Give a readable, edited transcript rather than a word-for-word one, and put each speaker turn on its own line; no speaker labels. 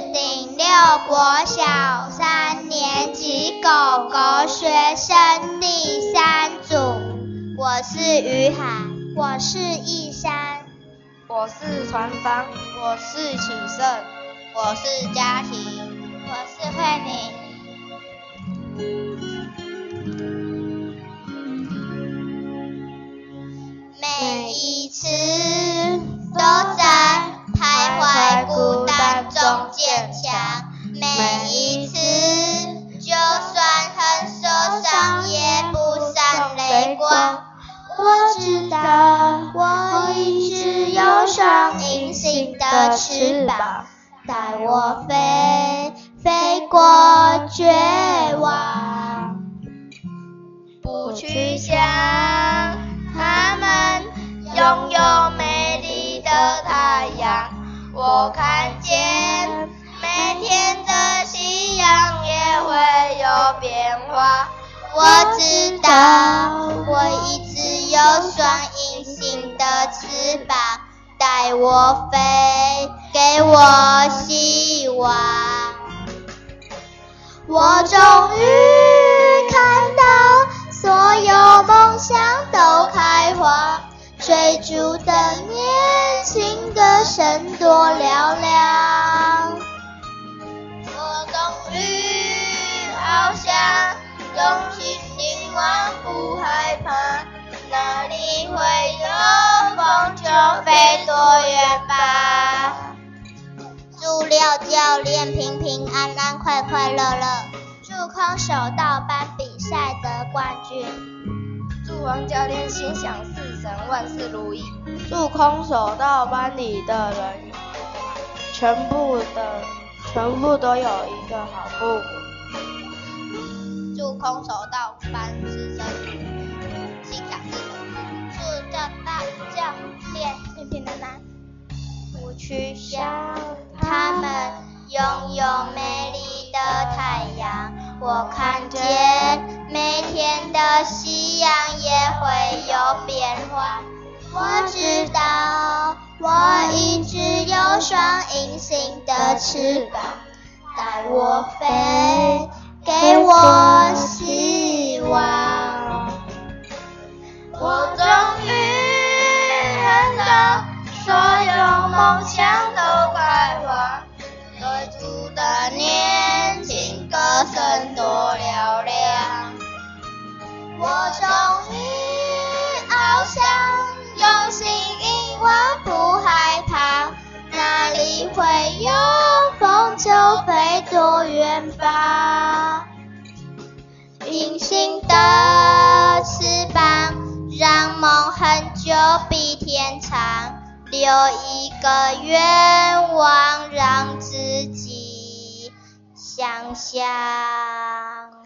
顶六国小3年级狗狗学生第3组。我是于海，
我是义山，
我是传芳，
我是启胜，
我是嘉婷，
我是慧敏。
每一次都在徘徊孤单中坚强，每一次就算很受伤也不闪泪光。我知道我一直有双隐形的翅膀，带我飞过绝望。
不去想他们拥有美丽的太阳，我看见每天的夕阳也会有变化。
我知道我一直有双隐形的翅膀，带我飞，给我希望。我终于看到所有梦想都开花，追逐的年轻歌声多嘹亮。
我终于翱翔，用心凝望不害怕，哪里会有风就飞多远吧。
祝廖教练平平安安快快乐乐，祝空手道班比赛得冠军，
祝王教练心想事成万事如意，祝空手道班里的人全部都有一个好父母，
祝空手道班师生心想事成，
祝教练平平安安。
不去想他们拥有美丽的太阳，我看见每天的夕阳也会有变化。我知道我一直有双隐形的翅膀，带我飞，给我希望。
我终于看到所有梦想都开花，追逐的年轻歌声多嘹亮。我终于翱翔，用心凝望不害怕，哪里会有风就飞多远吧。
隐形的翅膀让梦很久比天长，留一个愿望让自己想象。